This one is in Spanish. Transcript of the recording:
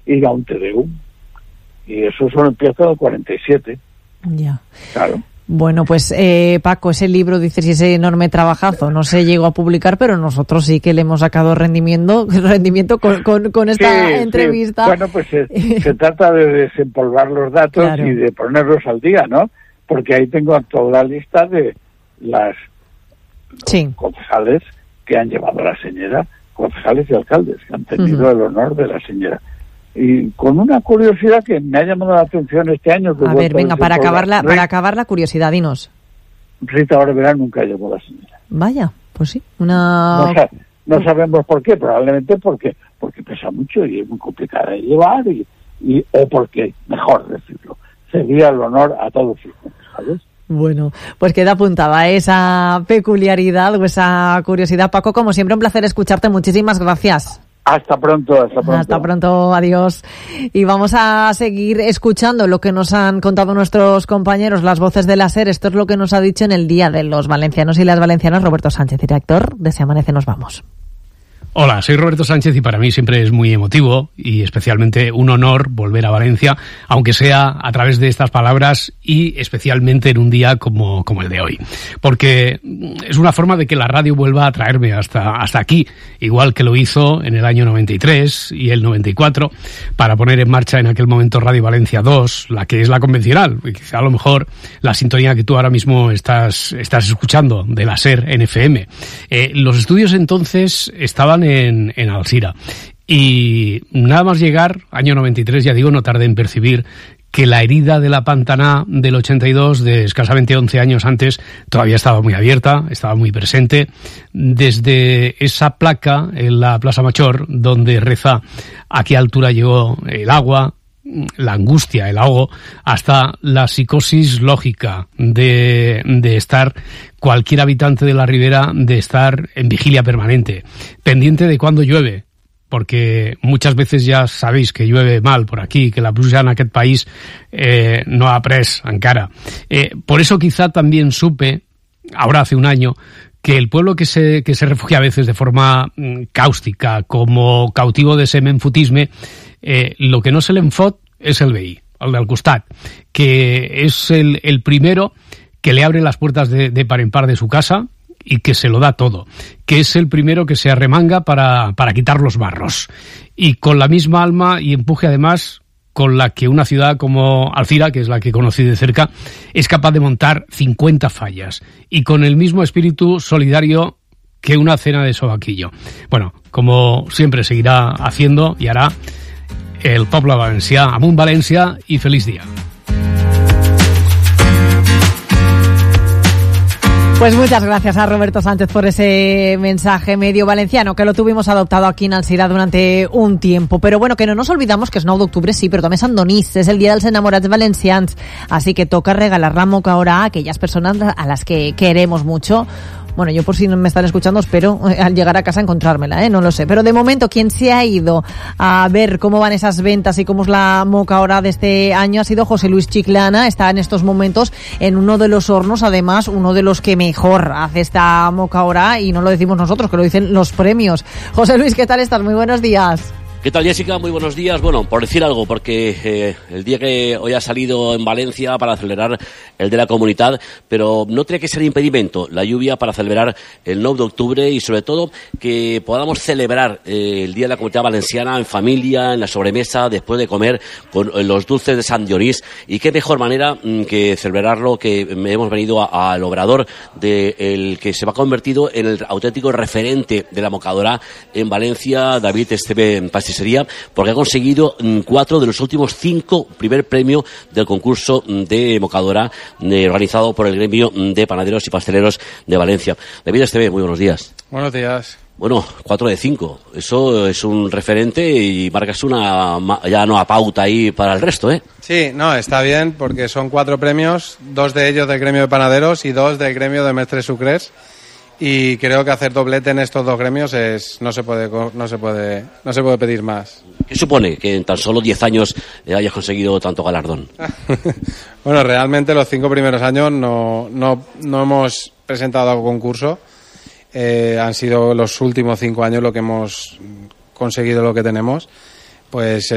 ir a un Te Deum. Y eso solo empieza en el 47. Ya. Claro. Bueno, pues Paco, ese libro, dices, y ese enorme trabajazo no se llegó a publicar, pero nosotros sí que le hemos sacado rendimiento con esta entrevista. Sí. Bueno, pues se trata de desempolvar los datos, claro, y de ponerlos al día, ¿no? Porque ahí tengo toda la lista de las concejales que han llevado a la señora, concejales y alcaldes que han tenido el honor de la señora. Y con una curiosidad que me ha llamado la atención este año. A ver, venga, para acabar la curiosidad, dinos. Rita Barberá nunca llevó a la señora. Vaya, pues sí, No sabemos por qué, probablemente porque pesa mucho y es muy complicada de llevar, o porque, mejor decirlo, sería el honor a todos sus concejales. Bueno, pues queda apuntada esa peculiaridad o esa curiosidad. Paco, como siempre, un placer escucharte. Muchísimas gracias. Hasta pronto. Hasta pronto, adiós. Y vamos a seguir escuchando lo que nos han contado nuestros compañeros, las voces de la SER. Esto es lo que nos ha dicho en el Día de los Valencianos y las Valencianas Roberto Sánchez, director de Se Amanece Nos Vamos. Hola, soy Roberto Sánchez y para mí siempre es muy emotivo y especialmente un honor volver a Valencia, aunque sea a través de estas palabras y especialmente en un día como el de hoy. Porque es una forma de que la radio vuelva a traerme hasta aquí, igual que lo hizo en el año 93 y el 94, para poner en marcha en aquel momento Radio Valencia 2, la que es la convencional, y quizá a lo mejor la sintonía que tú ahora mismo estás escuchando de la SER en FM. Los estudios entonces estaban en Alzira y nada más llegar, año 93, ya digo, no tardé en percibir que la herida de la Pantaná del 82, de escasamente 11 años antes, todavía estaba muy abierta, estaba muy presente. Desde esa placa en la Plaza Mayor, donde reza a qué altura llegó el agua, la angustia, el ahogo, hasta la psicosis lógica de estar cualquier habitante de la ribera, de estar en vigilia permanente, pendiente de cuándo llueve, porque muchas veces ya sabéis que llueve mal por aquí, que la pluja en aquest país no ha pres encara. Por eso quizá también supe, ahora hace un año, que el pueblo que se refugia a veces de forma cáustica, como cautivo de ese menfutisme, lo que no se l'enfot es el veí, el del costat, que es el primero que le abre las puertas de par en par de su casa y que se lo da todo, que es el primero que se arremanga para quitar los barros, y con la misma alma y empuje además con la que una ciudad como Alzira, que es la que conocí de cerca, es capaz de montar 50 fallas, y con el mismo espíritu solidario que una cena de sobaquillo. Bueno, como siempre seguirá haciendo y hará el poble valencià. Amunt València y feliz día. Pues muchas gracias a Roberto Sánchez por ese mensaje medio valenciano, que lo tuvimos adoptado aquí en Alzira durante un tiempo. Pero bueno, que no nos olvidamos que es 9 d'octubre, sí, pero també Sant Donís, es el Día dels Enamorats Valencians, así que toca regalar la moca ahora a aquellas personas a las que queremos mucho. Bueno, yo por si no me están escuchando espero al llegar a casa encontrármela, no lo sé. Pero de momento quien se ha ido a ver cómo van esas ventas y cómo es la moca ahora de este año ha sido José Luis Chiclana. Está en estos momentos en uno de los hornos, además uno de los que mejor hace esta moca ahora, y no lo decimos nosotros, que lo dicen los premios. José Luis, ¿qué tal estás? Muy buenos días. ¿Qué tal, Jessica? Muy buenos días. Bueno, por decir algo, porque el día que hoy ha salido en Valencia para celebrar el de la Comunitat, pero no tiene que ser impedimento la lluvia para celebrar el 9 d'octubre y sobre todo que podamos celebrar el Día de la Comunitat Valenciana en familia, en la sobremesa, después de comer con los dulces de Sant Dionís. Y qué mejor manera que celebrarlo que hemos venido al obrador del que se va convertido en el auténtico referente de la mocadora en Valencia, David Esteve Pastis, porque ha conseguido 4 de los últimos 5 primer premio del concurso de mocadora organizado por el gremio de panaderos y pasteleros de Valencia. David Esteve, muy buenos días. Buenos días. Bueno, 4 de 5. Eso es un referente y marcas una pauta ahí para el resto, ¿eh? Sí, no, está bien porque son 4 premios, 2 de ellos del gremio de panaderos y 2 del gremio de mestres sucrers. Y creo que hacer doblete en estos 2 gremios no se puede pedir más. ¿Qué supone que en tan solo 10 años hayas conseguido tanto galardón? Bueno, realmente los 5 primeros años no hemos presentado a concurso. Han sido los últimos 5 años lo que hemos conseguido lo que tenemos. Pues